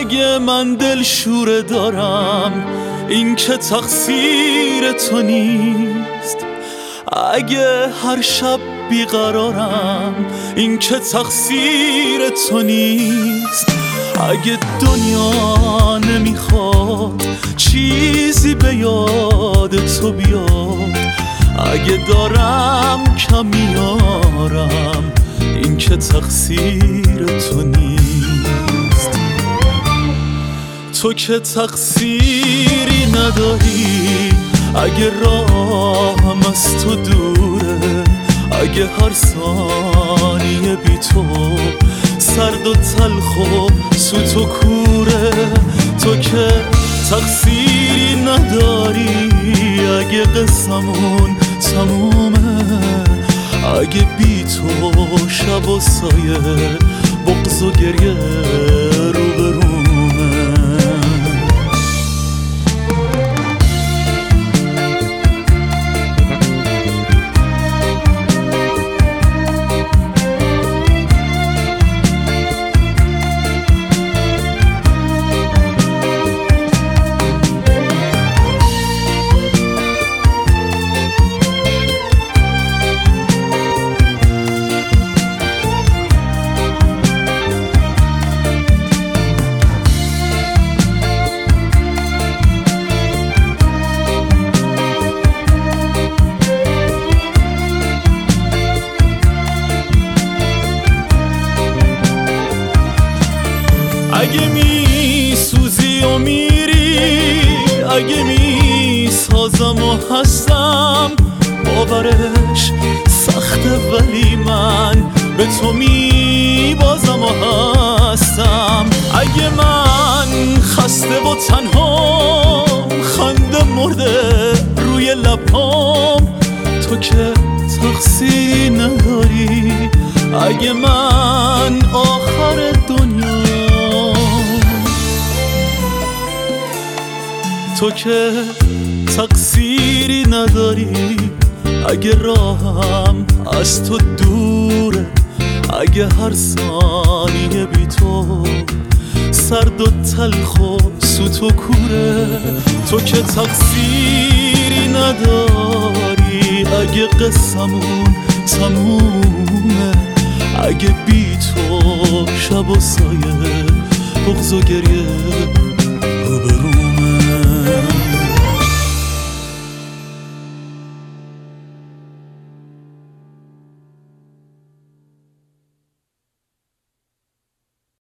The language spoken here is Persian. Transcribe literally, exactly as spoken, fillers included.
اگه من دل شوره دارم این که تقصیر تو نیست، اگه هر شب بیقرارم این که تقصیر تو نیست، اگه دنیا نمیخواد چیزی به یاد تو بیاد، اگه دارم کم میارم این که تقصیر تو نیست. تو که تقصیری نداری اگه راهم از تو دوره، اگه هر ثانیه بی تو سرد و تلخ و سوت و کوره. تو که تقصیری نداری اگه قصمون تمومه، اگه بی تو شب و سایه بغض و گریه روبرومه. اگه می سوزی و میری، اگه می سازم و هستم، باورش سخته ولی من به تو می بازم و هستم. اگه من خسته و تنها خنده مرده روی لبام، تو که تقصیری نداری اگه من آخر دنیا، تو که تقصیری نداری اگه راهم از تو دوره، اگه هر ثانیه بی تو سرد و تلخ و سوت و کوره. تو که تقصیری نداری اگه قصمون تمومه، اگه بی تو شب و سایه بغض و گریه